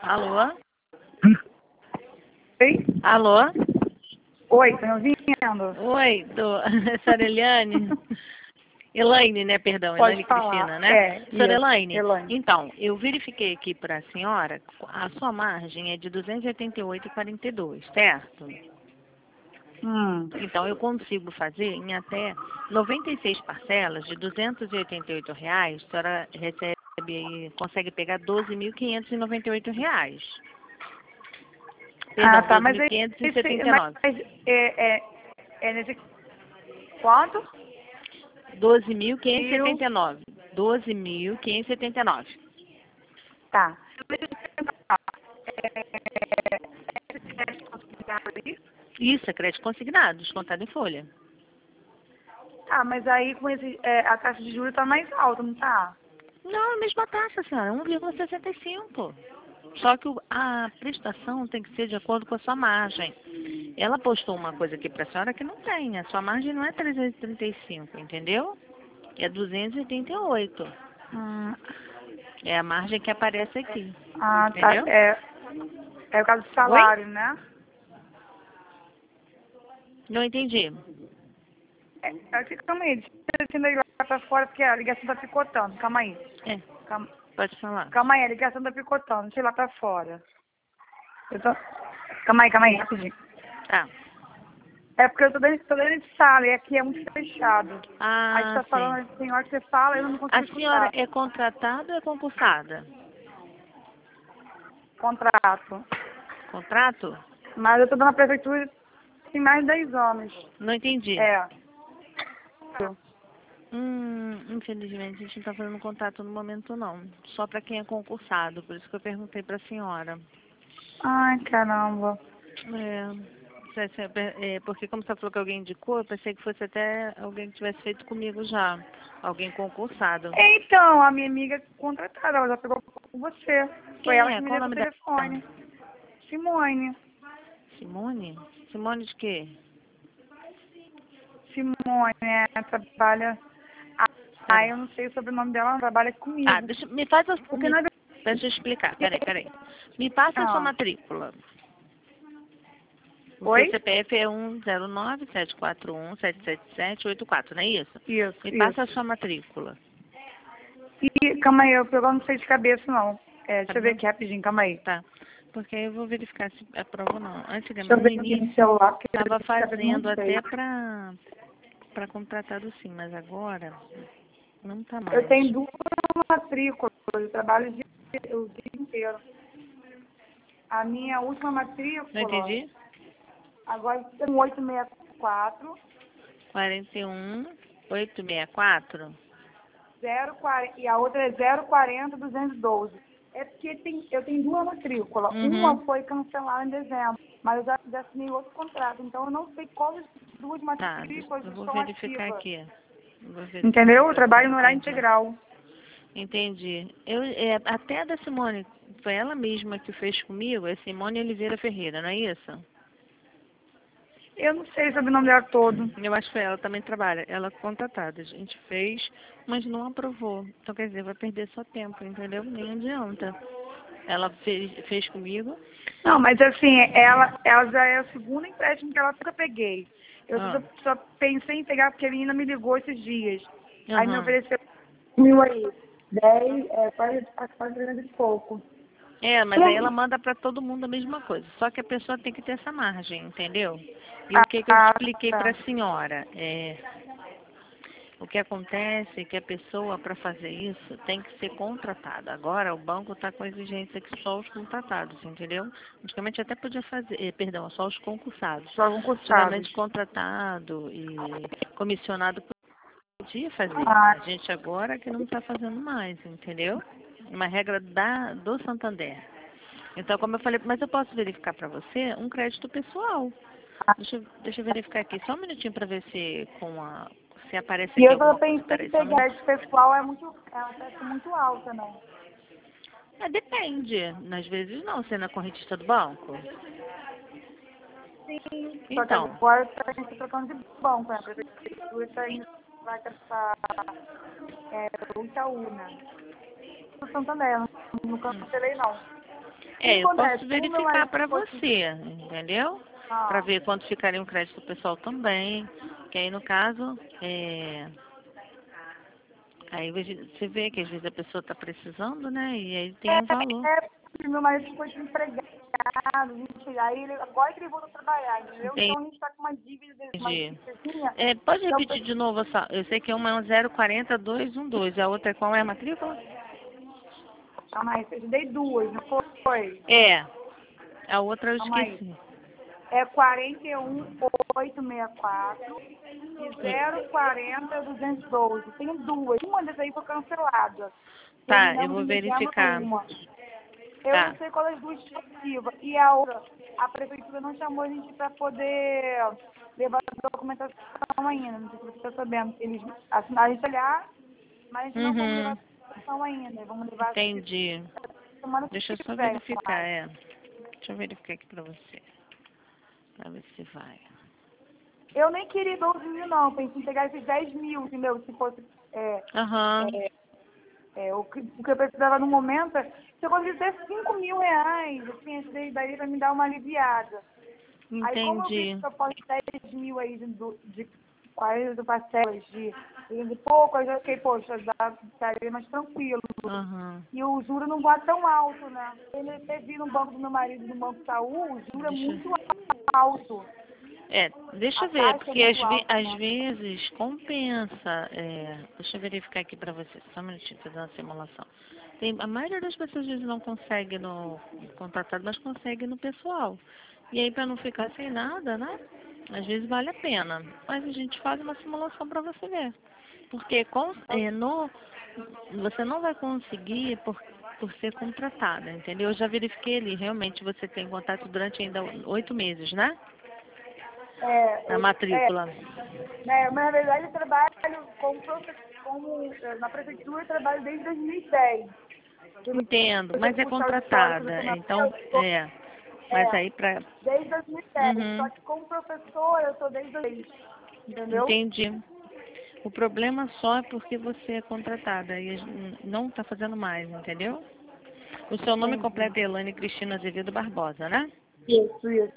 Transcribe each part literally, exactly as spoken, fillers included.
Alô? Oi? Alô? Oi, tá me ouvindo? Oi, do... senhora Eliane? Elaine, né? Perdão, Pode Elaine falar. Cristina, né? É, Senhora isso. Elaine, Elaine. então, eu verifiquei aqui para a senhora, a sua margem é de duzentos e oitenta e oito vírgula quarenta e dois, certo? Hum. Então, eu consigo fazer em até noventa e seis parcelas de duzentos e oitenta e oito reais, a senhora recebe aí, consegue pegar doze mil quinhentos e noventa e oito reais. Ah, Perdão, tá, doze mas mil aí, quinhentos e esse- setenta e mas nove. é, é, é nesse quanto? doze mil quinhentos e Mil. setenta e nove. doze mil quinhentos e setenta e nove. Tá. Isso, é crédito consignado, descontado em folha. Ah, mas aí com esse, é, a taxa de juros tá mais alta, não tá? Não, a mesma taxa, senhora, um vírgula sessenta e cinco. Só que o- a prestação tem que ser de acordo com a sua margem. Ela postou uma coisa aqui para a senhora que não tem. A sua margem não é trezentos e trinta e cinco, entendeu? É duzentos e oitenta e oito. Hum. É a margem que aparece aqui. Ah, tá. Entendeu? É, é o caso do Oi? salário, né? Não entendi. É, aqui, calma aí, deixa eu atender lá pra fora, porque a ligação tá picotando. Calma aí. É, Calma, pode falar. calma aí, a ligação tá picotando. Deixa eu ir lá pra fora. Eu tô... Calma aí, calma aí, rapidinho. Tá. É porque eu tô dentro, tô dentro de sala e aqui é muito fechado. Aí você Ah, tá sim. falando assim, a hora que você fala, eu não A consigo senhora escutar. é contratada ou é concursada? Contrato. Contrato? Mas eu tô na prefeitura tem mais de dez anos. Não entendi. É. Hum, infelizmente a gente não está fazendo contato no momento não. Só para quem é concursado, por isso que eu perguntei para a senhora. Ai, caramba. É, se- se- é, porque como você falou que alguém indicou, eu pensei que fosse até alguém que tivesse feito comigo já. Alguém concursado. Então, a minha amiga contratada, ela já pegou com você. Foi ela Quem é? que me Qual o deu o nome dela? telefone. Simone. Simone? Simone de quê? Simone, é, trabalha. Ah, Peraí. eu não sei o sobrenome dela, ela trabalha Ah, comigo. deixa, me faz a, Porque me, na deixa eu explicar. Peraí, peraí. Me passa a sua ah, matrícula. O seu oi? C P F é um zero nove sete quatro um sete sete sete oito quatro, não é isso? Isso, Me passa a isso. sua matrícula. E calma aí, eu, eu não sei de cabeça não. É, Tá deixa eu ver bom? aqui rapidinho, calma aí. Tá. Porque aí eu vou verificar se aprova ou não. Deixa Antigamente, eu no ver aqui no início, celular, porque estava de cabeça eu fazendo não sei. até para para contratado sim, mas agora não tá Eu mais. tenho duas matrículas, eu trabalho o dia, o dia inteiro. A minha última Não matrícula, entendi? agora tem um oito seis quatro, quarenta e um, oitocentos e sessenta e quatro. zero quarenta, e a outra é zero quarenta duzentos e doze. É porque tem, eu tenho duas matrículas. Uma Uhum. foi cancelada em dezembro, mas eu já, já assinei outro contrato. Então eu não sei qual das duas Tá, deixa- matrículas eu vou estão verificar ativas. aqui. Eu Vou verificar Entendeu? aqui Eu para você, trabalho no horário entendi. integral. Entendi. Eu, é, até a da Simone, foi ela mesma que fez comigo, é Simone Oliveira Ferreira, não é isso? Eu não sei sobre o nome dela todo. Eu acho que ela também trabalha. Ela é contratada. A gente fez, mas não aprovou. Então, quer dizer, vai perder só tempo, entendeu? Nem adianta. Ela fez, fez comigo. Não, mas assim, ela, ela já é o segundo empréstimo que ela nunca peguei. Eu Ah, só, só pensei em pegar porque a menina me ligou esses dias. Aí me aham. ofereceu mil aí. Dez, é, quase, quase trezentos e pouco. É, mas aí ela manda para todo mundo a mesma coisa. Só que a pessoa tem que ter essa margem, entendeu? E o que, que eu Ah, expliquei para tá. a senhora? É, o que acontece é que a pessoa, para fazer isso, tem que ser contratada. Agora, o banco está com a exigência que só os contratados, entendeu? Antigamente até podia fazer, eh, perdão, só os concursados. Só concursados. Antigamente, contratado e comissionado podia fazer. Ah, A gente agora que não está fazendo mais, entendeu? Uma regra da, do Santander. Então, como eu falei, mas eu posso verificar para você um crédito pessoal. Deixa, eu- deixa eu verificar aqui, só um minutinho para ver se com a se aparece e aqui eu tô alguma coisa. pensando em Peraí, só um pegar minutinho. esse pessoal, é muito, é uma taxa muito alta, né? É, depende. Às vezes não, você não é correntista do banco. Sim. Só que Então, agora a gente tá trocando de banco, né? A prefeitura está indo vai para é, o Itaú, né? No Santander, não cancelei não. É, eu acontece? posso Como meu verificar marido para fosse- você, entendeu? Para Ah, ver quanto ficaria um crédito pessoal também. Que aí, no caso, é... aí você vê que às vezes a pessoa está precisando, né? E aí tem um valor. é, porque meu marido ficou desempregado, gente, aí ele, agora que ele voltou a trabalhar, entendeu? Então a gente tá com uma dívida, uma Entendi. dívidazinha. É, pode Então, repetir de novo essa. Eu sei que uma é um zero quatro zero dois um dois. A outra é qual é a matrícula? calma aí, eu dei duas, não foi? É. A outra eu Calma aí. esqueci. É quarenta e um, oitocentos e sessenta e quatro e zero quarenta, duzentos e doze. Tem duas. Uma dessas aí foi cancelada. Tá, eu Terminamos vou de ligar verificar. uma. Eu Tá. não sei qual das duas está ativa. E a outra, a prefeitura não chamou a gente para poder levar a documentação ainda. Não sei se você está sabendo. Eles assinaram isso olhar, mas a gente não vamos levar a Uhum. documentação ainda. Vamos levar acho que Entendi. semana Deixa eu que só vem. verificar, é. Deixa eu verificar aqui pra você. Pra ver se vai. Eu nem queria doze mil, não. Pensei em pegar esses dez mil, entendeu? Se fosse é, Aham. é, é, o, que, o que eu precisava no momento. Se eu conseguisse ter cinco mil reais, assim, esse daí daí pra me dar uma aliviada. Aí, como eu vi Entendi. que eu posso dez mil aí de, do- de quarenta parcelas de, de pouco, eu já fiquei, poxa, dá, estaria mais tranquilo. Aham. E o juro não vai tão alto, né? Ele até vi no banco do meu marido, no Banco Saúl, o juro é Deixa muito eu... alto. É, deixa A eu ver, taxa é porque às, muito ve- alta, às né? vezes compensa. É, deixa eu verificar aqui pra você, só um minutinho, fazer uma simulação. Tem, a maioria das pessoas às vezes não consegue no contratado, mas consegue no pessoal. E aí, para não ficar sem nada, né? Às vezes vale a pena. Mas a gente faz uma simulação para você ver. Porque com, é, no, você não vai conseguir por, por ser contratada, entendeu? Eu já verifiquei ali, realmente você tem contato durante ainda oito meses, né? É, Na eu, é, matrícula. né, mas na verdade eu trabalho como, profe- como eh, na prefeitura, eu trabalho desde dois mil e dez. Eu Entendo, tenho mas que é puxar o histórico do contratada. Senapel, Então, eu tô, é. Mas é, aí pra. desde dois mil e dez. Só Uhum, que como professora eu estou desde dois mil e dez. Entendeu? entendi. O problema só é porque você é contratada e a gente não está fazendo mais, entendeu? O seu nome Entendi. completo é Elaine Cristina Azevedo Barbosa, né? Isso, isso.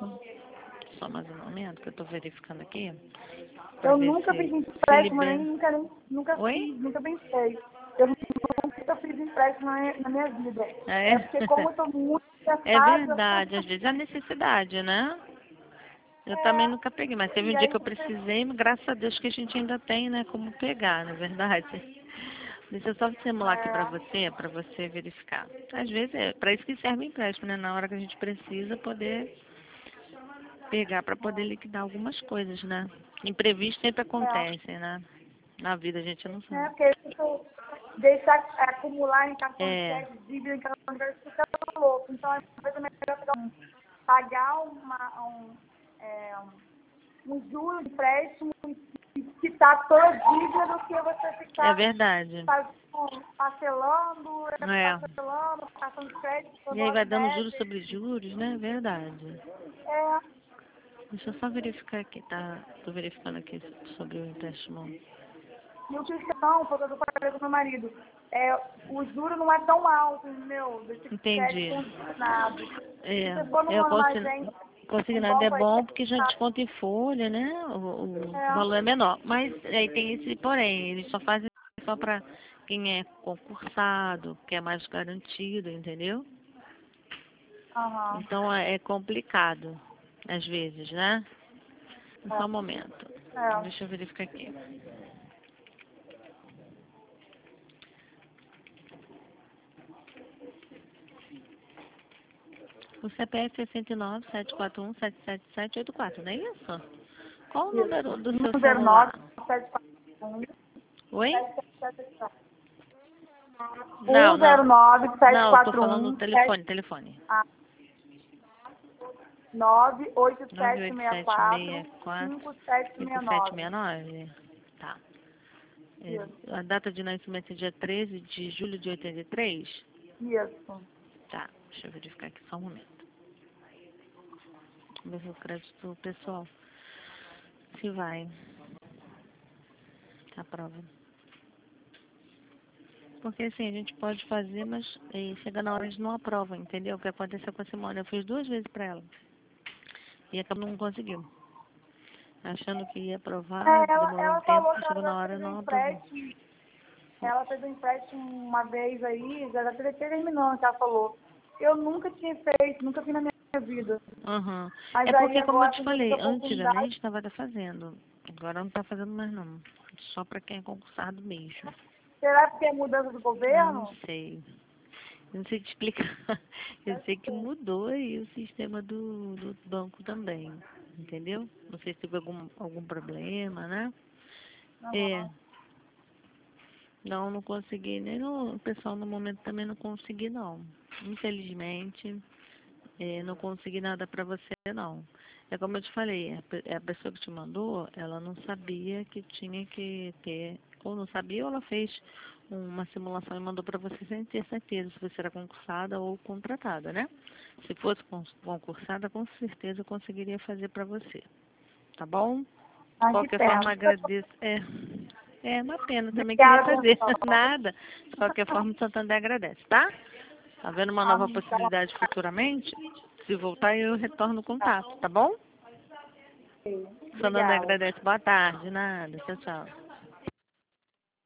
Só mais um momento que eu estou verificando aqui para Eu ver nunca fiz se se empréstimo, nem libera. nunca, nem, nunca Oi? fiz, nunca pensei. Eu nunca fiz empréstimo na, minha- na minha vida. Ah, É é? porque como eu estou muito É estressada, verdade, às vezes é a necessidade, né? Eu também nunca peguei, mas teve e um dia aí que eu precisei, graças a Deus que a gente ainda tem, né, como pegar, na é verdade. Deixa eu só simular aqui pra é, você, pra você verificar. Às vezes é para isso que serve o empréstimo, né? Na hora que a gente precisa poder pegar pra poder liquidar algumas coisas, né? Imprevistos sempre é, acontecem, né? Na vida a gente não né? sabe. Porque isso deixar acumular em cartão de É, crédito, dívida em cartão de crédito, fica louco. Então, às vezes é melhor pegar um- pagar uma, um, é, um juro de empréstimo e quitar toda a dívida do que você é ficar verdade. fazendo, parcelando, É. parcelando, cartão de crédito por E aí nove vai dando juros meses. sobre juros, né? É verdade. É, Deixa eu só verificar aqui, tá? Tô verificando aqui sobre o empréstimo. e o que não, foi o que eu falei com meu marido. É, o juro não é tão alto, entendeu? Desse crédito Entendi. consignado. Se É, você for é num o consi- armazém, um consignado é banco aí, bom porque já desconta em folha, né? O, o é, valor é menor. Mas aí tem esse porém, eles só fazem só para quem é concursado, que é mais garantido, entendeu? aham, Então é é complicado, às vezes, né? Só um é, momento. é. Deixa eu verificar aqui. O C P F é sessenta e nove, sete quatro um, sete sete sete oito quatro, não é isso? Qual o número Isso. do seu um zero nove, celular? sete quatro um, Oi? sete sete sete sete. Não, um zero não. nove, sete Não, eu tô quatro falando no um, sete telefone, telefone. nove oito nove sete oito seis sete quatro, seis quatro cinco sete cinco seis sete nove. seis nove. Tá. É, Isso. a data de nascimento é dia treze de julho de oitenta e três? Isso. Tá, deixa eu verificar aqui só um momento. Vamos ver o crédito pessoal. Se vai. A prova. porque assim, a gente pode fazer, mas eh, chega na hora de não aprova, entendeu? O que aconteceu com a Simone, eu fiz duas vezes para ela. E acabou não conseguiu. Achando que ia aprovar, É, ela, demorou um ela tempo, falou que chegou na ela hora e fez um não aprovou. empréstimo. Ela fez um empréstimo uma vez aí, já até terminou, que ela falou. Eu nunca tinha feito, nunca fiz na minha vida. Uhum. Mas É aí porque, como eu agora, te com falei, essa oportunidade, antigamente estava fazendo. Agora não está fazendo mais não. Só para quem é concursado mesmo. será que é mudança do Eu não governo? sei. Eu não sei te explicar. Eu sei que mudou aí o sistema do, do banco também. Entendeu? Não sei se teve algum, algum problema, né? É. Uhum. Não, não consegui. Nem no, o pessoal no momento também não consegui não. Infelizmente, é, não consegui nada para você não. É como eu te falei, a, pe- a pessoa que te mandou, ela não sabia que tinha que ter, ou não sabia, ou ela fez uma simulação e mandou para você sem ter certeza se você era concursada ou contratada, né? Se fosse con- concursada, com certeza eu conseguiria fazer para você. Tá bom? De Ai, que qualquer forma, pena. agradeço. É, é uma pena, também queria Obrigada, fazer. pessoal. Nada. De qualquer forma, o Santander agradece, tá? Tá vendo uma nova Amém. Tá possibilidade futuramente? Se voltar, eu retorno o contato, tá bom? ok. Santander Obrigada. agradece. Boa tarde. Nada. Tchau, tchau.